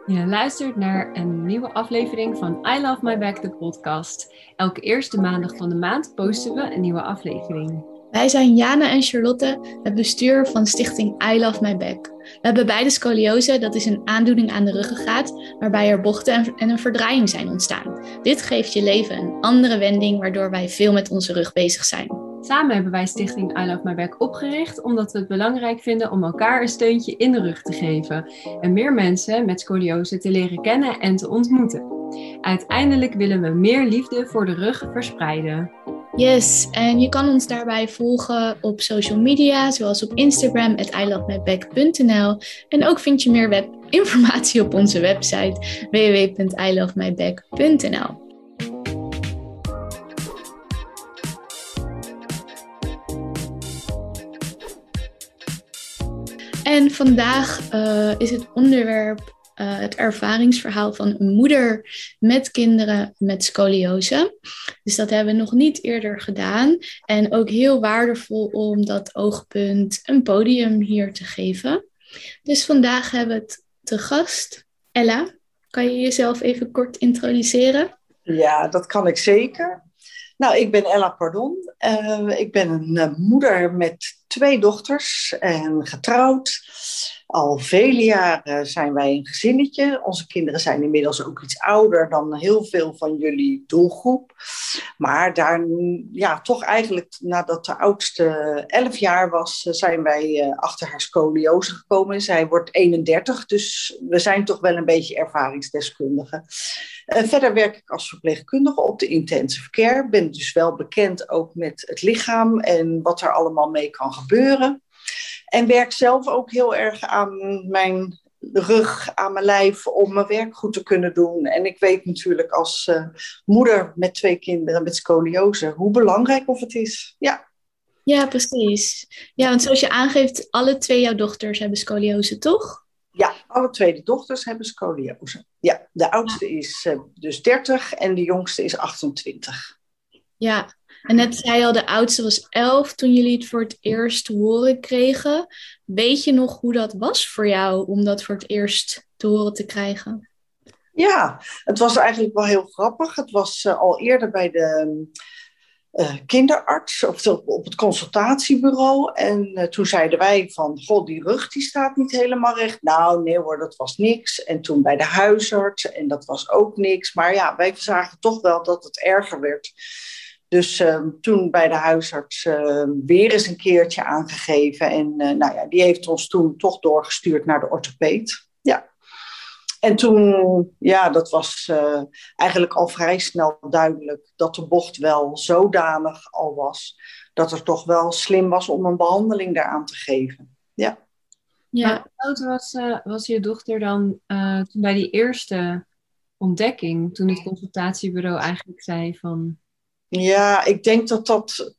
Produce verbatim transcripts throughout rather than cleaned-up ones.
Je luistert naar een nieuwe aflevering van I Love My Back, de podcast. Elke eerste maandag van de maand posten we een nieuwe aflevering. Wij zijn Jana en Charlotte, het bestuur van stichting I Love My Back. We hebben beide scoliose, dat is een aandoening aan de ruggengraat, waarbij er bochten en een verdraaiing zijn ontstaan. Dit geeft je leven een andere wending, waardoor wij veel met onze rug bezig zijn. Samen hebben wij stichting I Love My Back opgericht, omdat we het belangrijk vinden om elkaar een steuntje in de rug te geven en meer mensen met scoliose te leren kennen en te ontmoeten. Uiteindelijk willen we meer liefde voor de rug verspreiden. Yes, en je kan ons daarbij volgen op social media, zoals op Instagram, at i love my back punt n l. En ook vind je meer webinformatie op onze website, w w w punt i love my back punt n l. En vandaag uh, is het onderwerp uh, het ervaringsverhaal van een moeder met kinderen met scoliose. Dus dat hebben we nog niet eerder gedaan. En ook heel waardevol om dat oogpunt een podium hier te geven. Dus vandaag hebben we het te gast. Ella, kan je jezelf even kort introduceren? Ja, dat kan ik zeker. Nou, ik ben Ella Pardon. Uh, ik ben een uh, moeder met twee dochters en getrouwd. Al vele jaren zijn wij een gezinnetje. Onze kinderen zijn inmiddels ook iets ouder dan heel veel van jullie doelgroep. Maar daar, ja, toch eigenlijk nadat de oudste elf jaar was, zijn wij uh, achter haar scoliose gekomen. Zij wordt eenendertig, dus we zijn toch wel een beetje ervaringsdeskundigen. Uh, verder werk ik als verpleegkundige op de intensive care. Ben dus wel bekend ook met het lichaam en wat er allemaal mee kan gebeuren. En werk zelf ook heel erg aan mijn rug, aan mijn lijf, om mijn werk goed te kunnen doen. En ik weet natuurlijk als uh, moeder met twee kinderen met scoliose hoe belangrijk of het is. Ja. Ja, precies. Ja, want zoals je aangeeft, alle twee jouw dochters hebben scoliose, toch? Ja, alle twee de dochters hebben scoliose. Ja, de oudste ja. is uh, dus dertig en de jongste is achtentwintig. Ja, en net zei je al, de oudste was elf toen jullie het voor het eerst te horen kregen. Weet je nog hoe dat was voor jou om dat voor het eerst te horen te krijgen? Ja, het was eigenlijk wel heel grappig. Het was uh, al eerder bij de uh, kinderarts of de, op het consultatiebureau. En uh, toen zeiden wij van, god, die rug die staat niet helemaal recht. Nou, nee hoor, dat was niks. En toen bij de huisarts en dat was ook niks. Maar ja, wij zagen toch wel dat het erger werd. Dus uh, toen bij de huisarts uh, weer eens een keertje aangegeven. En uh, nou ja, die heeft ons toen toch doorgestuurd naar de orthopeed. Ja. En toen, ja, dat was uh, eigenlijk al vrij snel duidelijk dat de bocht wel zodanig al was, dat het toch wel slim was om een behandeling daaraan te geven. Ja. Ja. Maar hoe oud was, uh, was je dochter dan uh, toen bij die eerste ontdekking, toen het consultatiebureau eigenlijk zei van... Ja, ik denk dat dat...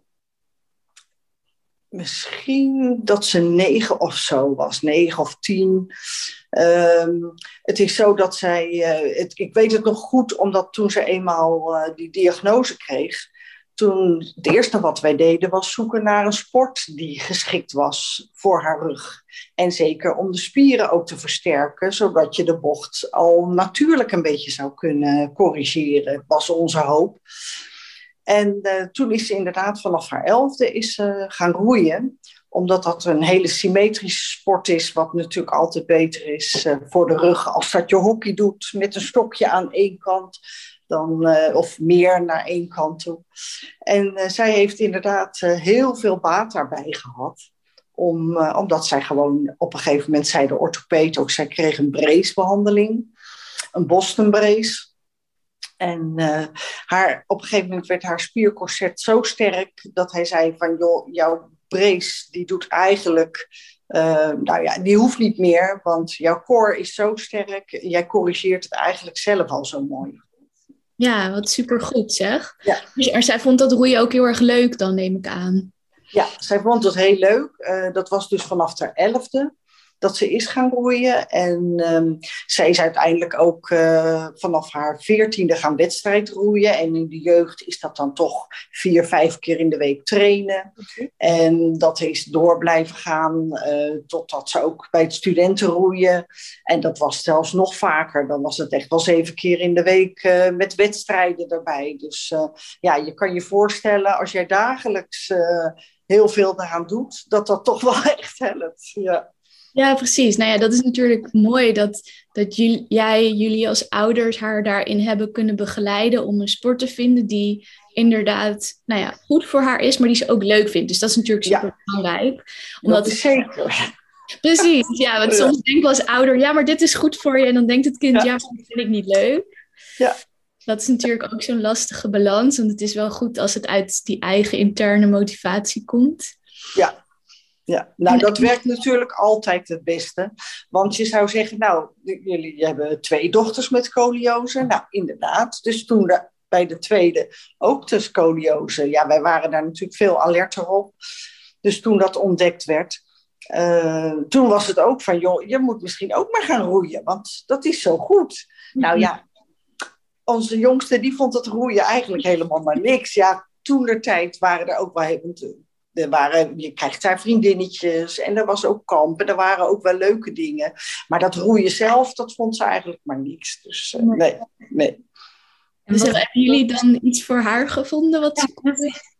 Misschien dat ze negen of zo was, negen of tien. Um, het is zo dat zij... Uh, het, ik weet het nog goed, omdat toen ze eenmaal uh, die diagnose kreeg, toen het eerste wat wij deden was zoeken naar een sport die geschikt was voor haar rug. En zeker om de spieren ook te versterken, zodat je de bocht al natuurlijk een beetje zou kunnen corrigeren, was onze hoop. En uh, toen is ze inderdaad vanaf haar elfde is, uh, gaan roeien. Omdat dat een hele symmetrische sport is. Wat natuurlijk altijd beter is uh, voor de rug. Als dat je hockey doet met een stokje aan één kant. Dan, uh, of meer naar één kant toe. En uh, zij heeft inderdaad uh, heel veel baat daarbij gehad. Om, uh, omdat zij gewoon op een gegeven moment zei de orthopeed ook. Zij kreeg een bracebehandeling. Een Boston brace. En uh, haar, op een gegeven moment werd haar spiercorset zo sterk dat hij zei van, joh, jouw brace die doet eigenlijk, uh, nou ja, die hoeft niet meer, want jouw core is zo sterk, jij corrigeert het eigenlijk zelf al zo mooi. Ja, wat supergoed zeg. Ja. Dus, en zij vond dat roeien ook heel erg leuk dan, neem ik aan. Ja, zij vond het heel leuk. Uh, dat was dus vanaf haar elfde. dat ze is gaan roeien. En um, zij is uiteindelijk ook uh, vanaf haar veertiende gaan wedstrijdroeien. En in de jeugd is dat dan toch vier, vijf keer in de week trainen. Okay. En dat is door blijven gaan uh, totdat ze ook bij het studentenroeien. En dat was zelfs nog vaker. Dan was het echt wel zeven keer in de week uh, met wedstrijden erbij. Dus uh, ja, je kan je voorstellen als jij dagelijks uh, heel veel daaraan doet, dat dat toch wel echt helpt. Ja. Ja, precies. Nou ja, dat is natuurlijk mooi dat, dat jullie, jij, jullie als ouders haar daarin hebben kunnen begeleiden om een sport te vinden die inderdaad nou ja, goed voor haar is, maar die ze ook leuk vindt. Dus dat is natuurlijk super ja. belangrijk. Omdat dat is zeker. Precies, ja, want soms denk ik als ouder, ja, maar dit is goed voor je. En dan denkt het kind, ja, ja maar dat vind ik niet leuk. Ja. Dat is natuurlijk ook zo'n lastige balans. Want het is wel goed als het uit die eigen interne motivatie komt. Ja. Ja, nou dat werkt natuurlijk altijd het beste. Want je zou zeggen, nou, jullie hebben twee dochters met scoliose. Nou, inderdaad. Dus toen de, bij de tweede ook de scoliose. Ja, wij waren daar natuurlijk veel alerter op. Dus toen dat ontdekt werd, uh, toen was het ook van, joh, je moet misschien ook maar gaan roeien. Want dat is zo goed. Mm-hmm. Nou ja, onze jongste die vond het roeien eigenlijk helemaal maar niks. Ja, toen de tijd waren er ook wel heel... Er waren, je krijgt daar vriendinnetjes en er was ook kamp en er waren ook wel leuke dingen. Maar dat roeien zelf, dat vond ze eigenlijk maar niks. Dus uh, nee, nee. Dus hebben jullie dan iets voor haar gevonden wat ze kon?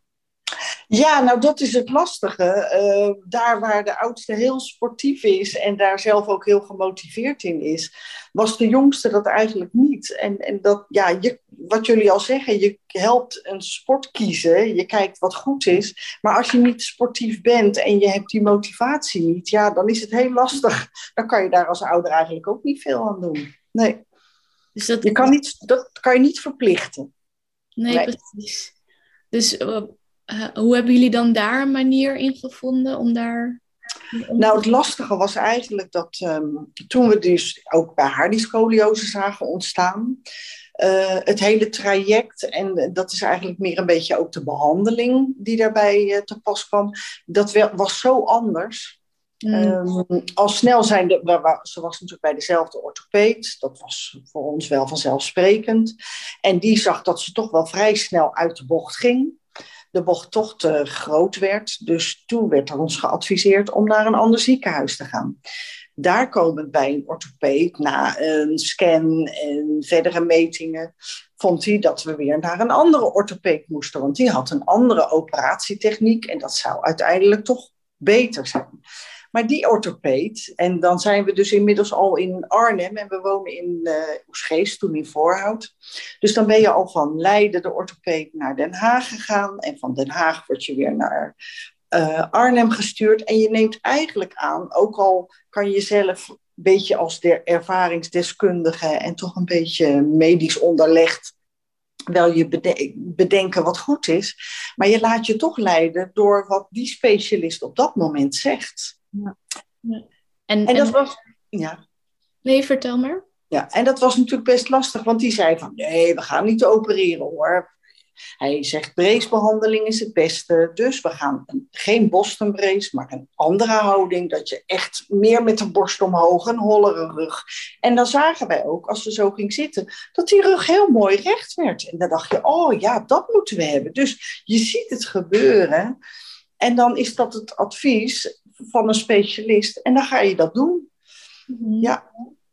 Ja, nou dat is het lastige. Uh, daar waar de oudste heel sportief is en daar zelf ook heel gemotiveerd in is, was de jongste dat eigenlijk niet. En, en dat, ja, je, wat jullie al zeggen, je helpt een sport kiezen, je kijkt wat goed is. Maar als je niet sportief bent en je hebt die motivatie niet, ja, dan is het heel lastig. Dan kan je daar als ouder eigenlijk ook niet veel aan doen. Nee. Dus dat, je kan niet, dat kan je niet verplichten. Nee, nee. Precies. Dus... Uh... Uh, hoe hebben jullie dan daar een manier in gevonden om daar... Nou, het lastige was eigenlijk dat um, toen we dus ook bij haar die scoliose zagen ontstaan, uh, het hele traject, en dat is eigenlijk meer een beetje ook de behandeling die daarbij uh, te pas kwam, dat was zo anders. Mm. Um, al snel zijn de, ze was natuurlijk bij dezelfde orthopeed, dat was voor ons wel vanzelfsprekend. En die zag dat ze toch wel vrij snel uit de bocht ging. De bocht toch te groot werd. Dus toen werd er ons geadviseerd om naar een ander ziekenhuis te gaan. Daar komend bij een orthopeed, na een scan en verdere metingen, vond hij dat we weer naar een andere orthopeed moesten. Want die had een andere operatietechniek en dat zou uiteindelijk toch beter zijn. Maar die orthopeed, en dan zijn we dus inmiddels al in Arnhem en we wonen in uh, Oegstgeest, toen in Voorhout. Dus dan ben je al van Leiden, de orthopeed, naar Den Haag gegaan. En van Den Haag word je weer naar uh, Arnhem gestuurd. En je neemt eigenlijk aan, ook al kan je zelf een beetje als de ervaringsdeskundige en toch een beetje medisch onderlegd wel je bedenken wat goed is. Maar je laat je toch leiden door wat die specialist op dat moment zegt. Ja. Ja. En, en dat en... was... Ja. Nee, vertel maar. Ja, en dat was natuurlijk best lastig, want die zei van, nee, we gaan niet opereren hoor. Hij zegt, bracebehandeling is het beste, dus we gaan een, geen Boston brace, maar een andere houding, dat je echt meer met de borst omhoog, een hollere rug. En dan zagen wij ook, als ze zo ging zitten, dat die rug heel mooi recht werd. En dan dacht je, oh ja, dat moeten we hebben. Dus je ziet het gebeuren en dan is dat het advies van een specialist en dan ga je dat doen. Mm-hmm. Ja.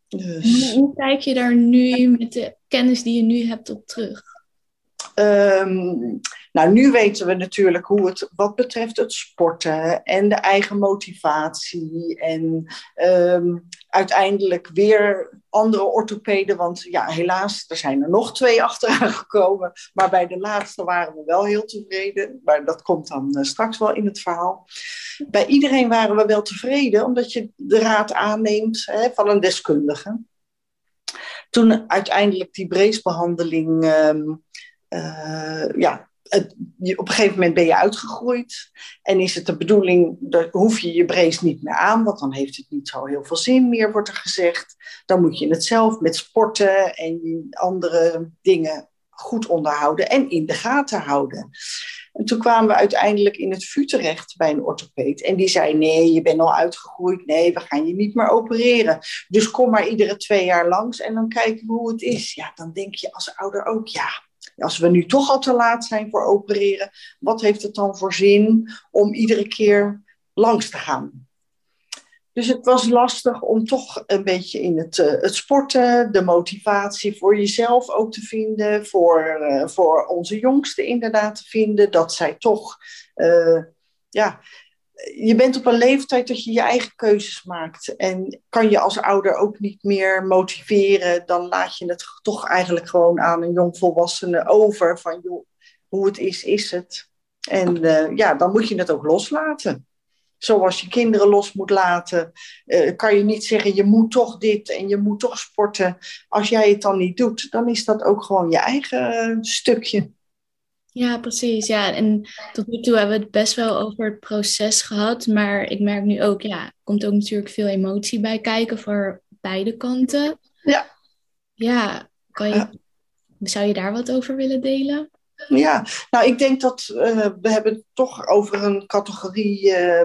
Dus. Hoe kijk je daar nu met de kennis die je nu hebt op terug? Um, nou, nu weten we natuurlijk hoe het wat betreft het sporten en de eigen motivatie en um, uiteindelijk weer andere orthopeden, want ja, helaas, er zijn er nog twee achteraan gekomen, maar bij de laatste waren we wel heel tevreden, maar dat komt dan uh, straks wel in het verhaal. Bij iedereen waren we wel tevreden, omdat je de raad aanneemt hè, van een deskundige. Toen uiteindelijk die bracebehandeling... Um, Uh, ja, het, je, op een gegeven moment ben je uitgegroeid en is het de bedoeling, dan hoef je je brace niet meer aan, want dan heeft het niet zo heel veel zin meer, wordt er gezegd. Dan moet je het zelf met sporten en andere dingen goed onderhouden en in de gaten houden. En toen kwamen we uiteindelijk in het V U terecht bij een orthopeed. En die zei, nee, je bent al uitgegroeid. Nee, we gaan je niet meer opereren. Dus kom maar iedere twee jaar langs en dan kijken we hoe het is. Ja, dan denk je als ouder ook, ja, als we nu toch al te laat zijn voor opereren, wat heeft het dan voor zin om iedere keer langs te gaan? Dus het was lastig om toch een beetje in het, uh, het sporten, de motivatie voor jezelf ook te vinden, voor, uh, voor onze jongste inderdaad te vinden, dat zij toch, uh, ja, je bent op een leeftijd dat je je eigen keuzes maakt en kan je als ouder ook niet meer motiveren, dan laat je het toch eigenlijk gewoon aan een jongvolwassene over, van joh, hoe het is, is het. En uh, ja, dan moet je het ook loslaten. Zoals je kinderen los moet laten, uh, kan je niet zeggen, je moet toch dit en je moet toch sporten. Als jij het dan niet doet, dan is dat ook gewoon je eigen uh, stukje. Ja, precies. Ja, en tot nu toe hebben we het best wel over het proces gehad. Maar ik merk nu ook, ja, er komt ook natuurlijk veel emotie bij kijken voor beide kanten. Ja. Ja, kan je, zou je daar wat over willen delen? Ja, nou ik denk dat uh, we hebben het toch over een categorie uh,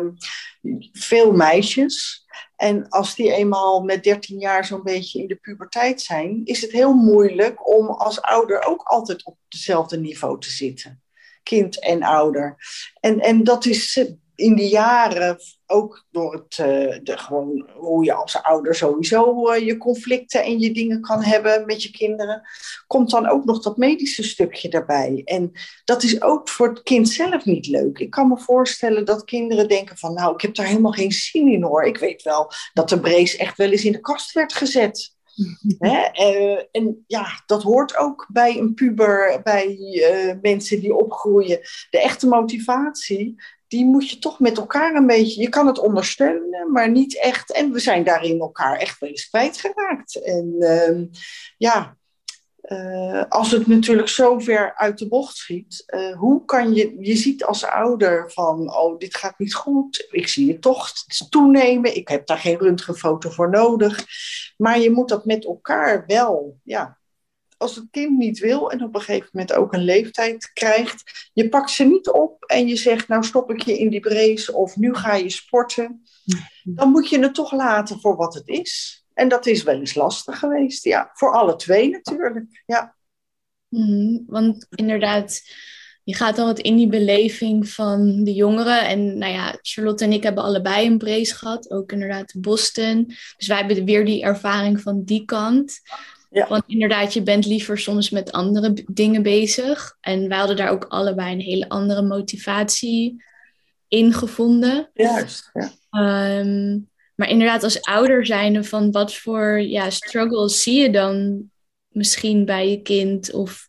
veel meisjes. En als die eenmaal met dertien jaar zo'n beetje in de puberteit zijn, is het heel moeilijk om als ouder ook altijd op hetzelfde niveau te zitten. Kind en ouder. En, en dat is in die jaren, ook door het, uh, de, gewoon hoe je als ouder sowieso uh, je conflicten en je dingen kan hebben met je kinderen, komt dan ook nog dat medische stukje daarbij. En dat is ook voor het kind zelf niet leuk. Ik kan me voorstellen dat kinderen denken van, nou, ik heb daar helemaal geen zin in hoor. Ik weet wel dat de brace echt wel eens in de kast werd gezet. Hè? Uh, en ja, dat hoort ook bij een puber, bij uh, mensen die opgroeien. De echte motivatie, die moet je toch met elkaar een beetje, je kan het ondersteunen, maar niet echt. En we zijn daarin elkaar echt wel eens kwijtgeraakt. En uh, ja, uh, als het natuurlijk zo ver uit de bocht schiet, uh, hoe kan je, je ziet als ouder van, oh, dit gaat niet goed, ik zie het toch toenemen, ik heb daar geen röntgenfoto voor nodig. Maar je moet dat met elkaar wel, ja. Als het kind niet wil en op een gegeven moment ook een leeftijd krijgt, je pakt ze niet op en je zegt, nou stop ik je in die brace of nu ga je sporten. Dan moet je het toch laten voor wat het is. En dat is wel eens lastig geweest, ja. Voor alle twee natuurlijk, ja. Mm, want inderdaad, je gaat al wat in die beleving van de jongeren. En nou ja, Charlotte en ik hebben allebei een brace gehad, ook inderdaad in Boston. Dus wij hebben weer die ervaring van die kant. Ja. Want inderdaad, je bent liever soms met andere b- dingen bezig. En wij hadden daar ook allebei een hele andere motivatie in gevonden. Juist, ja. Um, maar inderdaad, als ouder zijnde, van wat voor ja, struggles zie je dan misschien bij je kind? Of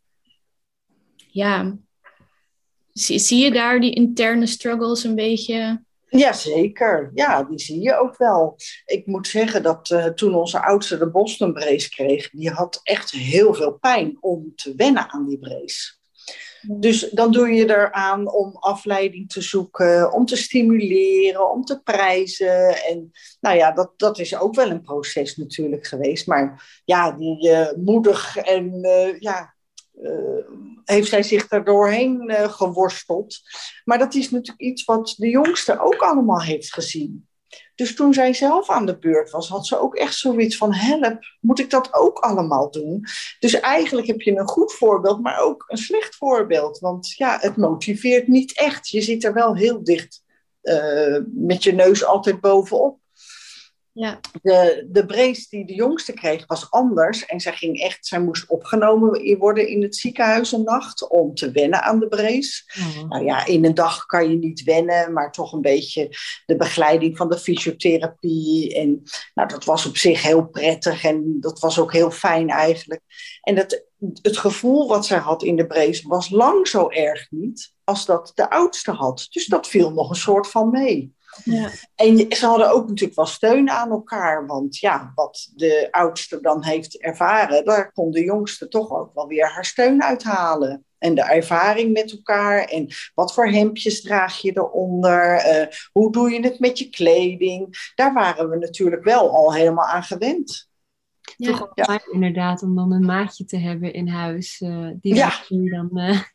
ja, zie, zie je daar die interne struggles een beetje? Jazeker, ja, die zie je ook wel. Ik moet zeggen dat uh, toen onze oudste de Boston brace kreeg, die had echt heel veel pijn om te wennen aan die brace. Dus dan doe je eraan om afleiding te zoeken, om te stimuleren, om te prijzen. En nou ja, dat, dat is ook wel een proces natuurlijk geweest. Maar ja, die uh, moedig en uh, ja... Uh, heeft zij zich er doorheen uh, geworsteld. Maar dat is natuurlijk iets wat de jongste ook allemaal heeft gezien. Dus toen zij zelf aan de beurt was, had ze ook echt zoiets van, help, moet ik dat ook allemaal doen? Dus eigenlijk heb je een goed voorbeeld, maar ook een slecht voorbeeld. Want ja, het motiveert niet echt. Je zit er wel heel dicht uh, met je neus altijd bovenop. Ja. De, de brace die de jongste kreeg was anders. En zij ging echt, zij moest opgenomen worden in het ziekenhuis een nacht om te wennen aan de brace. Oh. Nou ja, in een dag kan je niet wennen, maar toch een beetje de begeleiding van de fysiotherapie. En nou, dat was op zich heel prettig en dat was ook heel fijn eigenlijk. En het, het gevoel wat zij had in de brace was lang zo erg niet als dat de oudste had. Dus dat viel nog een soort van mee. Ja. En ze hadden ook natuurlijk wel steun aan elkaar. Want ja, wat de oudste dan heeft ervaren, daar kon de jongste toch ook wel weer haar steun uithalen. En de ervaring met elkaar. En wat voor hemdjes draag je eronder? Uh, hoe doe je het met je kleding? Daar waren we natuurlijk wel al helemaal aan gewend. Ja, toch wel fijn inderdaad om dan een maatje te hebben in huis. Uh, die ja. dan... Uh...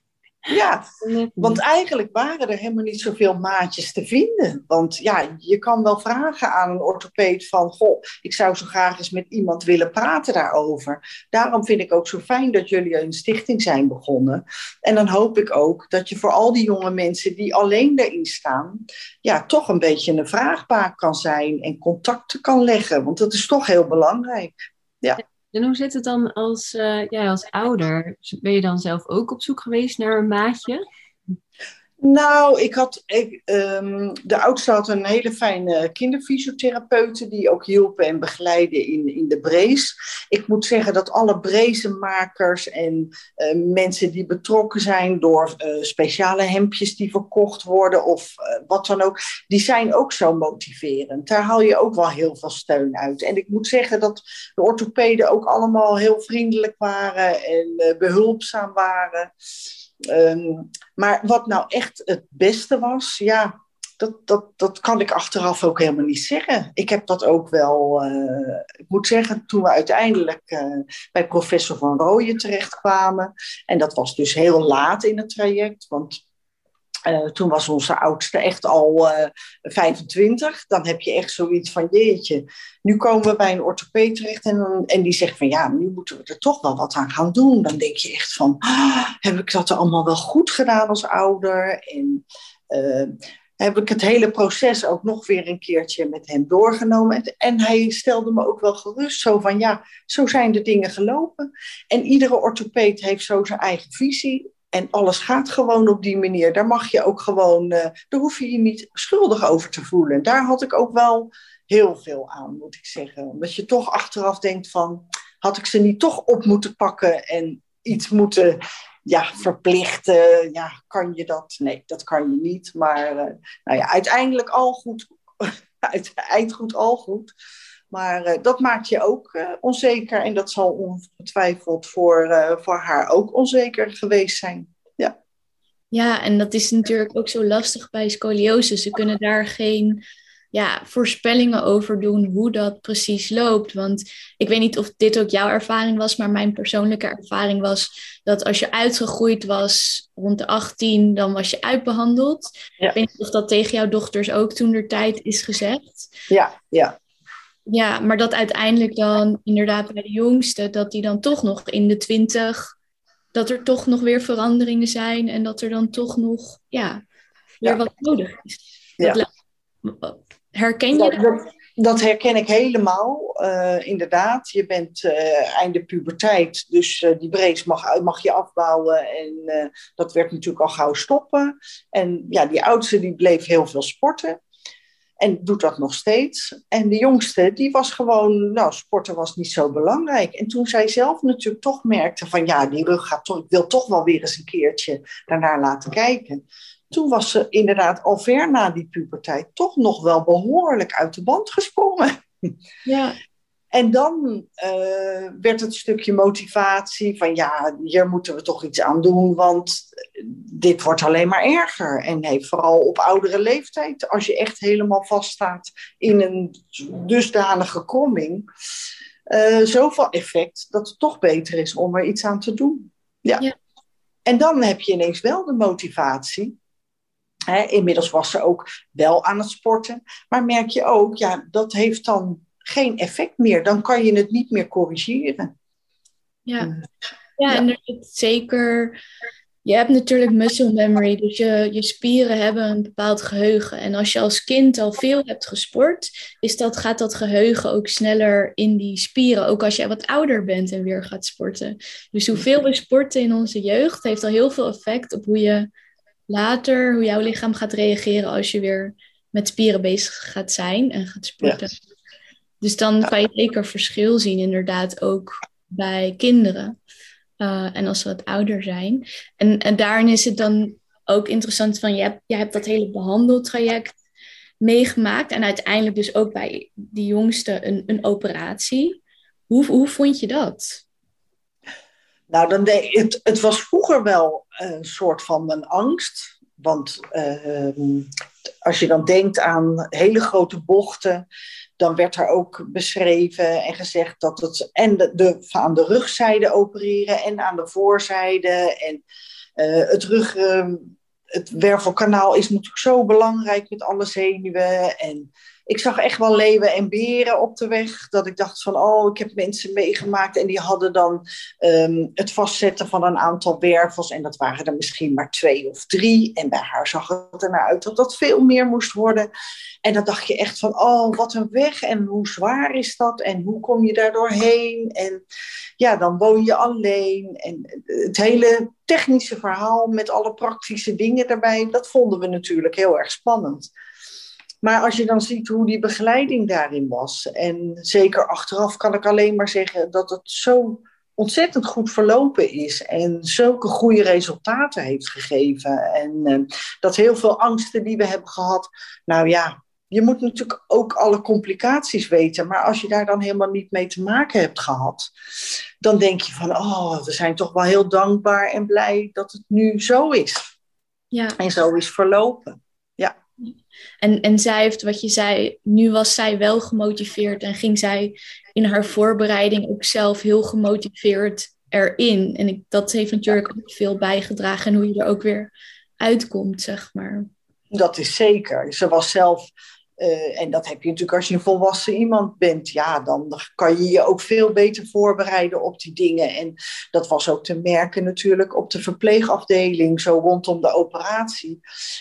Ja, want eigenlijk waren er helemaal niet zoveel maatjes te vinden. Want ja, je kan wel vragen aan een orthopeed van... Goh, ik zou zo graag eens met iemand willen praten daarover. Daarom vind ik ook zo fijn dat jullie een stichting zijn begonnen. En dan hoop ik ook dat je voor al die jonge mensen die alleen daarin staan... ja, toch een beetje een vraagbaak kan zijn en contacten kan leggen. Want dat is toch heel belangrijk. Ja. En hoe zit het dan als, uh, ja, als ouder? Ben je dan zelf ook op zoek geweest naar een maatje? Nou, ik had, ik, um, de oudste had een hele fijne kinderfysiotherapeute die ook hielpen en begeleiden in, in de brace. Ik moet zeggen dat alle bracemakers en uh, mensen die betrokken zijn door uh, speciale hemdjes die verkocht worden of uh, wat dan ook, die zijn ook zo motiverend. Daar haal je ook wel heel veel steun uit. En ik moet zeggen dat de orthopeden ook allemaal heel vriendelijk waren en uh, behulpzaam waren. Um, maar wat nou echt het beste was, ja, dat, dat, dat kan ik achteraf ook helemaal niet zeggen. Ik heb dat ook wel, uh, ik moet zeggen, toen we uiteindelijk uh, bij professor Van Rooyen terechtkwamen. En dat was dus heel laat in het traject, want uh, toen was onze oudste echt al uh, vijfentwintig. Dan heb je echt zoiets van, jeetje, nu komen we bij een orthopeed terecht en, en die zegt van, ja, nu moeten we er toch wel wat aan gaan doen. Dan denk je echt van, oh, heb ik dat allemaal wel goed gedaan als ouder? En uh, heb ik het hele proces ook nog weer een keertje met hem doorgenomen. En, en hij stelde me ook wel gerust, zo van, ja, zo zijn de dingen gelopen. En iedere orthopeed heeft zo zijn eigen visie. En alles gaat gewoon op die manier. Daar mag je ook gewoon, uh, daar hoef je je niet schuldig over te voelen. En daar had ik ook wel heel veel aan, moet ik zeggen. Omdat je toch achteraf denkt van, had ik ze niet toch op moeten pakken en iets moeten, ja, verplichten. Ja, kan je dat? Nee, dat kan je niet. Maar uh, nou ja, uiteindelijk al goed. Eind goed, al goed. Maar uh, dat maakt je ook uh, onzeker. En dat zal ongetwijfeld voor, uh, voor haar ook onzeker geweest zijn. Ja. Ja, en dat is natuurlijk ook zo lastig bij scoliose. Ze kunnen daar geen ja, voorspellingen over doen hoe dat precies loopt. Want ik weet niet of dit ook jouw ervaring was, maar mijn persoonlijke ervaring was dat als je uitgegroeid was rond de achttien, dan was je uitbehandeld. Ja. Ik weet niet of dat tegen jouw dochters ook toentertijd is gezegd. Ja, ja. Ja, maar dat uiteindelijk dan inderdaad bij de jongste, dat die dan toch nog in de twintig, dat er toch nog weer veranderingen zijn en dat er dan toch nog, ja, weer ja. wat nodig is. Ja. Dat, herken je dat? Dat, dat herken ik helemaal, uh, inderdaad. Je bent uh, einde puberteit, dus uh, die brace mag, mag je afbouwen en uh, dat werd natuurlijk al gauw stoppen. En ja, die oudste die bleef heel veel sporten. En doet dat nog steeds. En de jongste, die was gewoon, nou, sporten was niet zo belangrijk. En toen zij zelf natuurlijk toch merkte van, ja, die rug gaat toch, ik wil toch wel weer eens een keertje daarnaar laten kijken. Toen was ze inderdaad al ver na die puberteit toch nog wel behoorlijk uit de band gesprongen. Ja. En dan uh, werd het stukje motivatie van ja, hier moeten we toch iets aan doen, want dit wordt alleen maar erger. En heeft vooral op oudere leeftijd, als je echt helemaal vaststaat in een dusdanige kromming, uh, zoveel effect dat het toch beter is om er iets aan te doen. Ja. Ja. En dan heb je ineens wel de motivatie. Hè, inmiddels was ze ook wel aan het sporten, maar merk je ook, ja, dat heeft dan geen effect meer. Dan kan je het niet meer corrigeren. Ja, ja, ja. En er zit zeker... Je hebt natuurlijk muscle memory, dus je, je spieren hebben een bepaald geheugen. En als je als kind al veel hebt gesport, is dat, gaat dat geheugen ook sneller in die spieren. Ook als je wat ouder bent en weer gaat sporten. Dus hoeveel we sporten in onze jeugd, heeft al heel veel effect op hoe je later, hoe jouw lichaam gaat reageren als je weer met spieren bezig gaat zijn en gaat sporten. Ja. Dus dan kan je zeker verschil zien, inderdaad, ook bij kinderen. Uh, en als ze wat ouder zijn. En, en daarin is het dan ook interessant van, je hebt, je hebt dat hele behandeltraject meegemaakt. En uiteindelijk dus ook bij die jongste een, een operatie. Hoe, hoe vond je dat? Nou, dan de, het, het was vroeger wel een soort van mijn angst. Want uh, als je dan denkt aan hele grote bochten, dan werd er ook beschreven en gezegd dat het en de, de, aan de rugzijde opereren en aan de voorzijde. En uh, het rug, uh, het wervelkanaal is natuurlijk zo belangrijk met alle zenuwen. En ik zag echt wel leeuwen en beren op de weg. Dat ik dacht van, oh, ik heb mensen meegemaakt. En die hadden dan um, het vastzetten van een aantal wervels. En dat waren er misschien maar twee of drie. En bij haar zag het ernaar uit dat dat veel meer moest worden. En dan dacht je echt van, oh, wat een weg. En hoe zwaar is dat? En hoe kom je daar doorheen? En ja, dan woon je alleen. En het hele technische verhaal met alle praktische dingen daarbij, dat vonden we natuurlijk heel erg spannend. Maar als je dan ziet hoe die begeleiding daarin was, en zeker achteraf kan ik alleen maar zeggen dat het zo ontzettend goed verlopen is en zulke goede resultaten heeft gegeven. En uh, dat heel veel angsten die we hebben gehad, nou ja, je moet natuurlijk ook alle complicaties weten, maar als je daar dan helemaal niet mee te maken hebt gehad, dan denk je van, oh, we zijn toch wel heel dankbaar en blij dat het nu zo is. Ja. En zo is verlopen. Ja. En, en zij heeft, wat je zei, nu was zij wel gemotiveerd en ging zij in haar voorbereiding ook zelf heel gemotiveerd erin. En ik, dat heeft natuurlijk ook veel bijgedragen en hoe je er ook weer uitkomt, zeg maar. Dat is zeker. Ze was zelf, uh, en dat heb je natuurlijk als je een volwassen iemand bent, ja, dan kan je je ook veel beter voorbereiden op die dingen. En dat was ook te merken natuurlijk op de verpleegafdeling, zo rondom de operatie.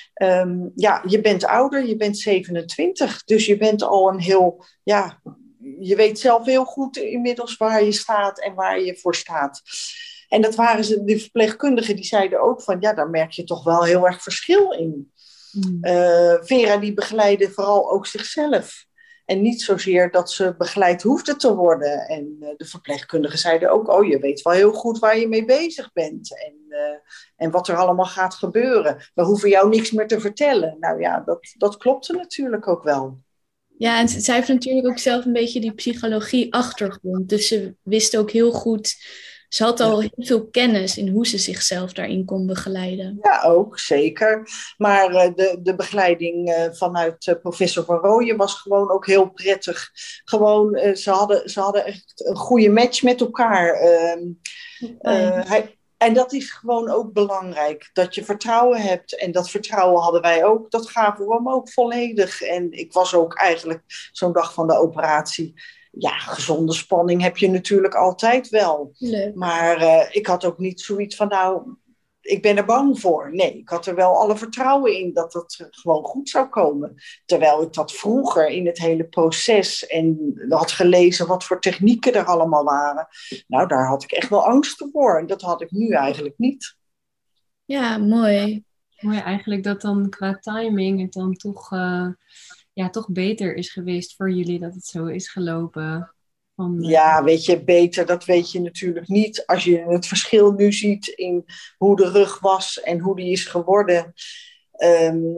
Um, ja, je bent ouder, je bent zevenentwintig, dus je bent al een heel, ja, je weet zelf heel goed inmiddels waar je staat en waar je voor staat. En dat waren ze, de verpleegkundigen, die zeiden ook van, ja, daar merk je toch wel heel erg verschil in. Mm. Uh, Vera die begeleidde vooral ook zichzelf. En niet zozeer dat ze begeleid hoefde te worden. En uh, de verpleegkundigen zeiden ook, oh, je weet wel heel goed waar je mee bezig bent. En, uh, en wat er allemaal gaat gebeuren. We hoeven jou niks meer te vertellen. Nou ja, dat, dat klopte natuurlijk ook wel. Ja, en zij heeft natuurlijk ook zelf een beetje die psychologie-achtergrond. Dus ze wist ook heel goed, ze had al heel veel kennis in hoe ze zichzelf daarin kon begeleiden. Ja, ook, zeker. Maar uh, de, de begeleiding uh, vanuit uh, professor Van Rooyen was gewoon ook heel prettig. Gewoon, uh, ze, hadden, ze hadden echt een goede match met elkaar. Uh, uh, hij, en dat is gewoon ook belangrijk, dat je vertrouwen hebt. En dat vertrouwen hadden wij ook, dat gaven we hem ook volledig. En ik was ook eigenlijk zo'n dag van de operatie. Ja, gezonde spanning heb je natuurlijk altijd wel. Leuk. Maar uh, ik had ook niet zoiets van, nou, ik ben er bang voor. Nee, ik had er wel alle vertrouwen in dat het gewoon goed zou komen. Terwijl ik dat vroeger in het hele proces en had gelezen wat voor technieken er allemaal waren. Nou, daar had ik echt wel angst voor. En dat had ik nu eigenlijk niet. Ja, mooi. Mooi eigenlijk dat dan qua timing het dan toch... Uh... ja, toch beter is geweest voor jullie dat het zo is gelopen. Van, uh... Ja, weet je, beter, dat weet je natuurlijk niet. Als je het verschil nu ziet in hoe de rug was en hoe die is geworden. Um,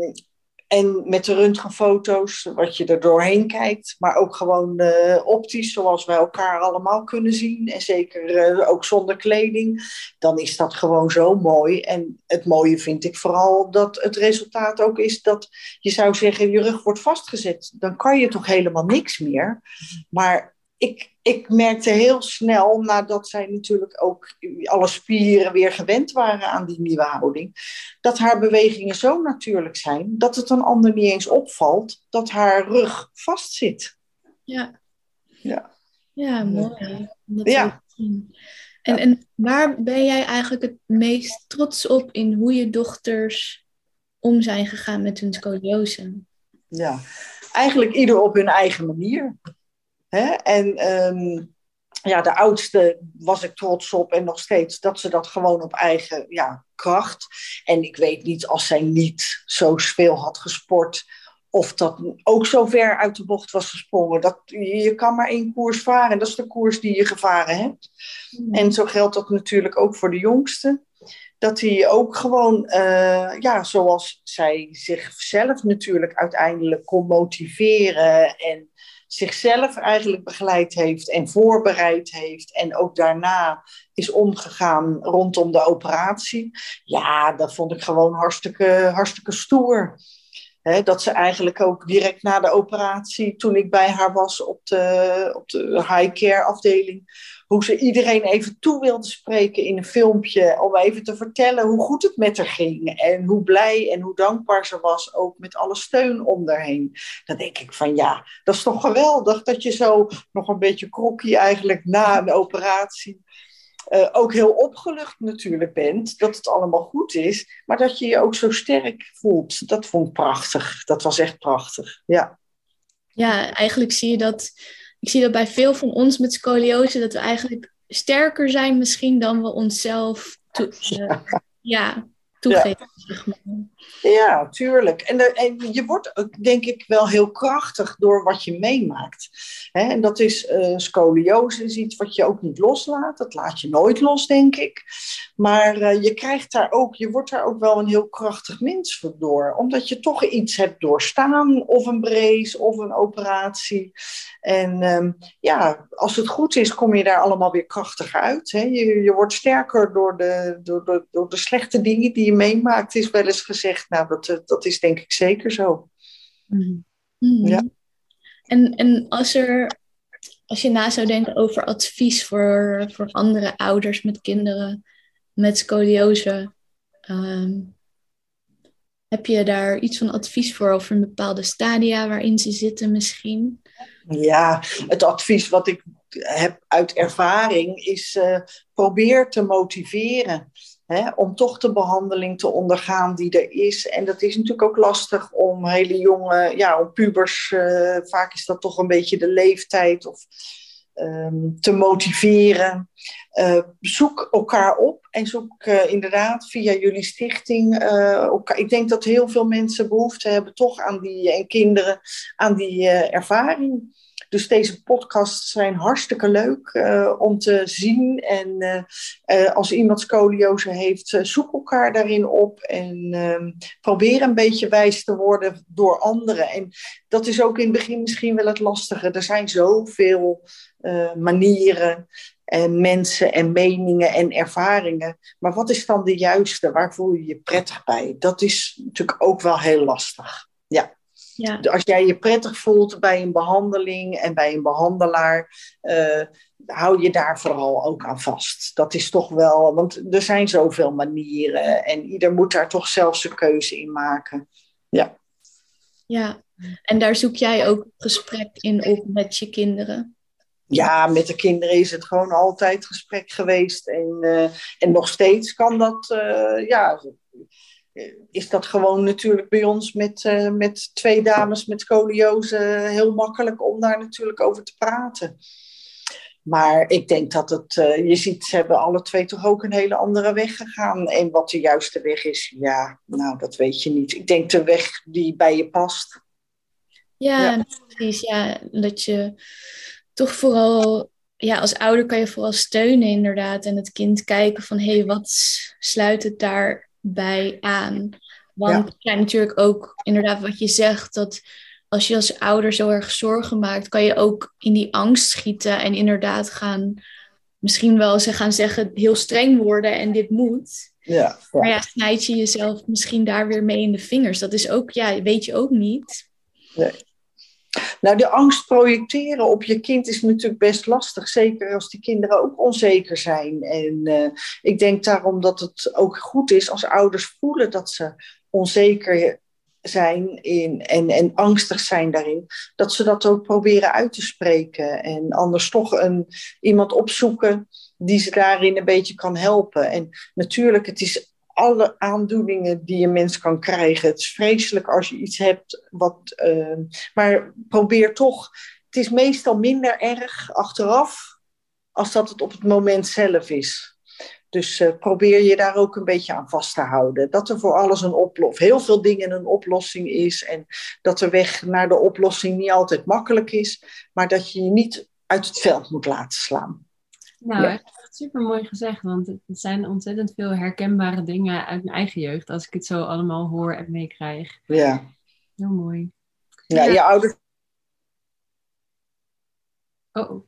en met de röntgenfoto's, wat je er doorheen kijkt. Maar ook gewoon uh, optisch, zoals wij elkaar allemaal kunnen zien. En zeker uh, ook zonder kleding. Dan is dat gewoon zo mooi. En het mooie vind ik vooral dat het resultaat ook is dat je zou zeggen, je rug wordt vastgezet. Dan kan je toch helemaal niks meer. Maar ik, ik merkte heel snel, nadat zij natuurlijk ook alle spieren weer gewend waren aan die nieuwe houding, dat haar bewegingen zo natuurlijk zijn, dat het een ander niet eens opvalt dat haar rug vastzit. Ja, ja. ja mooi. Dat ja. En, en waar ben jij eigenlijk het meest trots op in hoe je dochters om zijn gegaan met hun scoliose? Ja, eigenlijk ieder op hun eigen manier. Hè? En um, ja, de oudste was ik trots op en nog steeds dat ze dat gewoon op eigen ja, kracht. En ik weet niet als zij niet zo veel had gesport of dat ook zo ver uit de bocht was gesprongen. Dat, je kan maar één koers varen en dat is de koers die je gevaren hebt. Mm. En zo geldt dat natuurlijk ook voor de jongste. Dat hij ook gewoon, uh, ja, zoals zij zichzelf natuurlijk uiteindelijk kon motiveren en zichzelf eigenlijk begeleid heeft en voorbereid heeft en ook daarna is omgegaan rondom de operatie. Ja, dat vond ik gewoon hartstikke, hartstikke stoer. Hè, dat ze eigenlijk ook direct na de operatie, toen ik bij haar was op de, op de high care afdeling, hoe ze iedereen even toe wilde spreken in een filmpje, om even te vertellen hoe goed het met haar ging. En hoe blij en hoe dankbaar ze was, ook met alle steun om haar heen. Dan denk ik van ja, dat is toch geweldig dat je zo nog een beetje krokkie eigenlijk na een operatie Uh, ook heel opgelucht natuurlijk bent, dat het allemaal goed is, maar dat je je ook zo sterk voelt. Dat vond ik prachtig. Dat was echt prachtig, ja. Ja, eigenlijk zie je dat, ik zie dat bij veel van ons met scoliose, dat we eigenlijk sterker zijn misschien dan we onszelf to, uh, ja, toegeven. Ja. Zeg maar. Ja, tuurlijk. En, de, en je wordt ook, denk ik, wel heel krachtig door wat je meemaakt. Hè? En dat is uh, scoliose, is iets wat je ook niet loslaat. Dat laat je nooit los, denk ik. Maar uh, je krijgt daar ook, je wordt daar ook wel een heel krachtig mens door. Omdat je toch iets hebt doorstaan, of een brace, of een operatie. En um, ja, als het goed is, kom je daar allemaal weer krachtiger uit. Hè? Je, je wordt sterker door de, door, door, door de slechte dingen die je meemaakt, is wel eens gezegd. Nou, dat, dat is denk ik zeker zo. Mm-hmm. Ja. En, en als, er, als je na zou denken over advies voor, voor andere ouders met kinderen met scoliose, um, heb je daar iets van advies voor over een bepaalde stadia waarin ze zitten misschien? Ja, het advies wat ik heb uit ervaring is uh, probeer te motiveren. Hè, om toch de behandeling te ondergaan die er is. En dat is natuurlijk ook lastig om hele jonge, ja, om pubers, uh, vaak is dat toch een beetje de leeftijd, of um, te motiveren. Uh, zoek elkaar op en zoek uh, inderdaad via jullie stichting. Uh, elkaar. Ik denk dat heel veel mensen behoefte hebben toch aan die, en kinderen, aan die uh, ervaring. Dus deze podcasts zijn hartstikke leuk uh, om te zien. En uh, uh, als iemand scoliose heeft, uh, zoek elkaar daarin op. En uh, probeer een beetje wijs te worden door anderen. En dat is ook in het begin misschien wel het lastige. Er zijn zoveel uh, manieren en mensen en meningen en ervaringen. Maar wat is dan de juiste? Waar voel je je prettig bij? Dat is natuurlijk ook wel heel lastig. Ja. Ja. Als jij je prettig voelt bij een behandeling en bij een behandelaar, uh, hou je daar vooral ook aan vast. Dat is toch wel, want er zijn zoveel manieren en ieder moet daar toch zelf zijn keuze in maken. Ja. Ja, en daar zoek jij ook gesprek in op met je kinderen? Ja, met de kinderen is het gewoon altijd gesprek geweest en, uh, en nog steeds kan dat, uh, ja... is dat gewoon natuurlijk bij ons met, uh, met twee dames met scoliose heel makkelijk om daar natuurlijk over te praten. Maar ik denk dat het, uh, je ziet, ze hebben alle twee toch ook een hele andere weg gegaan. En wat de juiste weg is, ja, nou dat weet je niet. Ik denk de weg die bij je past. Ja, ja. Precies. Ja, dat je toch vooral, ja, als ouder kan je vooral steunen inderdaad. En het kind kijken van, hé, hey, wat sluit het daar bij aan. Want ja. Ja, natuurlijk ook inderdaad wat je zegt, dat als je als ouder zo erg zorgen maakt, kan je ook in die angst schieten en inderdaad gaan, misschien wel ze gaan zeggen, heel streng worden en dit moet. Ja, ja. Maar ja, snijd je jezelf misschien daar weer mee in de vingers. Dat is ook, ja, weet je ook niet. Nee. Nou, de angst projecteren op je kind is natuurlijk best lastig. Zeker als die kinderen ook onzeker zijn. En uh, ik denk daarom dat het ook goed is als ouders voelen dat ze onzeker zijn in, en, en angstig zijn daarin. Dat ze dat ook proberen uit te spreken. En anders toch een, iemand opzoeken die ze daarin een beetje kan helpen. En natuurlijk, het is alle aandoeningen die een mens kan krijgen. Het is vreselijk als je iets hebt wat... Uh, maar probeer toch... Het is meestal minder erg achteraf als dat het op het moment zelf is. Dus uh, probeer je daar ook een beetje aan vast te houden. Dat er voor alles een oplossing... Heel veel dingen een oplossing is. En dat de weg naar de oplossing niet altijd makkelijk is. Maar dat je je niet uit het veld moet laten slaan. Nou, ja. Super mooi gezegd, want het zijn ontzettend veel herkenbare dingen uit mijn eigen jeugd, als ik het zo allemaal hoor en meekrijg. Ja. Heel mooi. Ja, ja. Je ouders... Oh.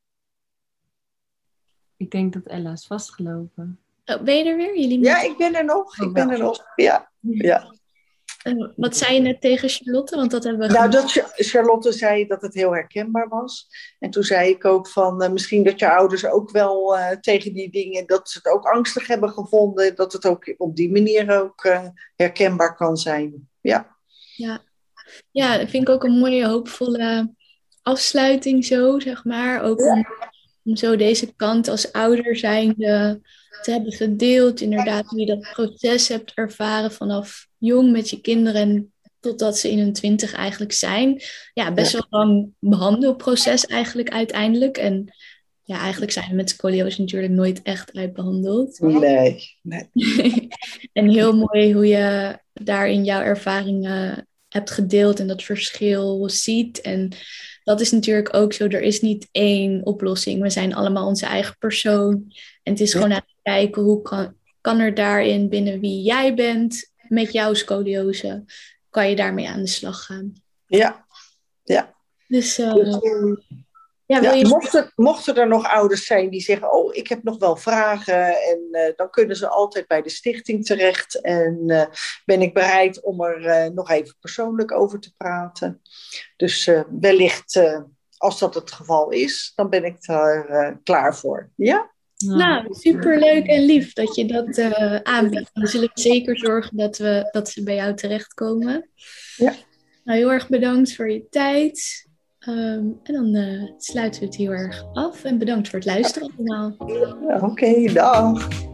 Ik denk dat Ella is vastgelopen. Oh, ben je er weer? Jullie ja, ik ben er nog. Oh, ik ben er nog. Ja. Ja. En wat zei je net tegen Charlotte? Want dat hebben we Nou, gemist. dat Charlotte zei dat het heel herkenbaar was. En toen zei ik ook van uh, misschien dat je ouders ook wel uh, tegen die dingen, dat ze het ook angstig hebben gevonden. Dat het ook op die manier ook uh, herkenbaar kan zijn. Ja. Ja. Ja, dat vind ik ook een mooie, hoopvolle afsluiting zo, zeg maar. Ook om, om zo deze kant als ouder zijnde te hebben gedeeld. Inderdaad, hoe je dat proces hebt ervaren vanaf jong met je kinderen totdat ze in hun twintig eigenlijk zijn. Ja, best wel lang behandelproces eigenlijk uiteindelijk. En ja, eigenlijk zijn we met scoliose natuurlijk nooit echt uitbehandeld. Nee, nee. En heel mooi hoe je daarin jouw ervaringen hebt gedeeld en dat verschil ziet. En dat is natuurlijk ook zo, er is niet één oplossing. We zijn allemaal onze eigen persoon. En het is gewoon aan het kijken, hoe kan, kan er daarin binnen wie jij bent, met jouw scoliose, kan je daarmee aan de slag gaan. Ja, ja. Dus, uh, dus ja, wil ja, je... mochten, mochten er nog ouders zijn die zeggen, oh, ik heb nog wel vragen. En uh, dan kunnen ze altijd bij de stichting terecht. En uh, ben ik bereid om er uh, nog even persoonlijk over te praten. Dus uh, wellicht, uh, als dat het geval is, dan ben ik daar uh, klaar voor. Ja? Nou, superleuk en lief dat je dat uh, aanbiedt. Dan zullen we zeker zorgen dat, we, dat ze bij jou terechtkomen. Ja. Nou, heel erg bedankt voor je tijd. Um, en dan uh, sluiten we het heel erg af. En bedankt voor het luisteren allemaal. Oké, okay, dag.